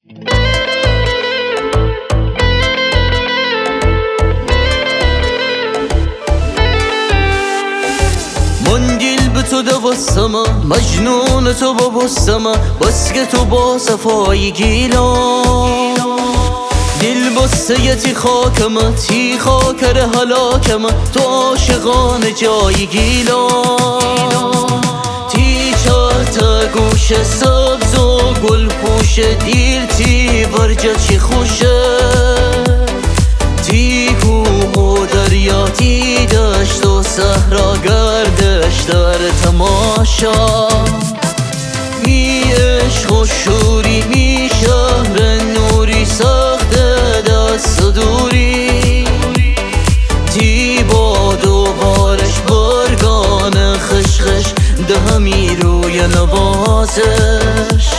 منگیل به تو دوستما، مجنون تو ببستما، بس که تو با صفای گیلا دل بسته تی خاکما، تی خاکر حلاکما، تو عاشقان جای گیلا تی چارتا گوش سبز و گل پوش دیر تی برجا چی خوشه تی کوه و دریا تی دشت و صحرا گردش در تماشا می عشق و شوری می شهر نوری سخت دست و دوری تی باد و بارش بارگان خشخش ده همی روی نوازش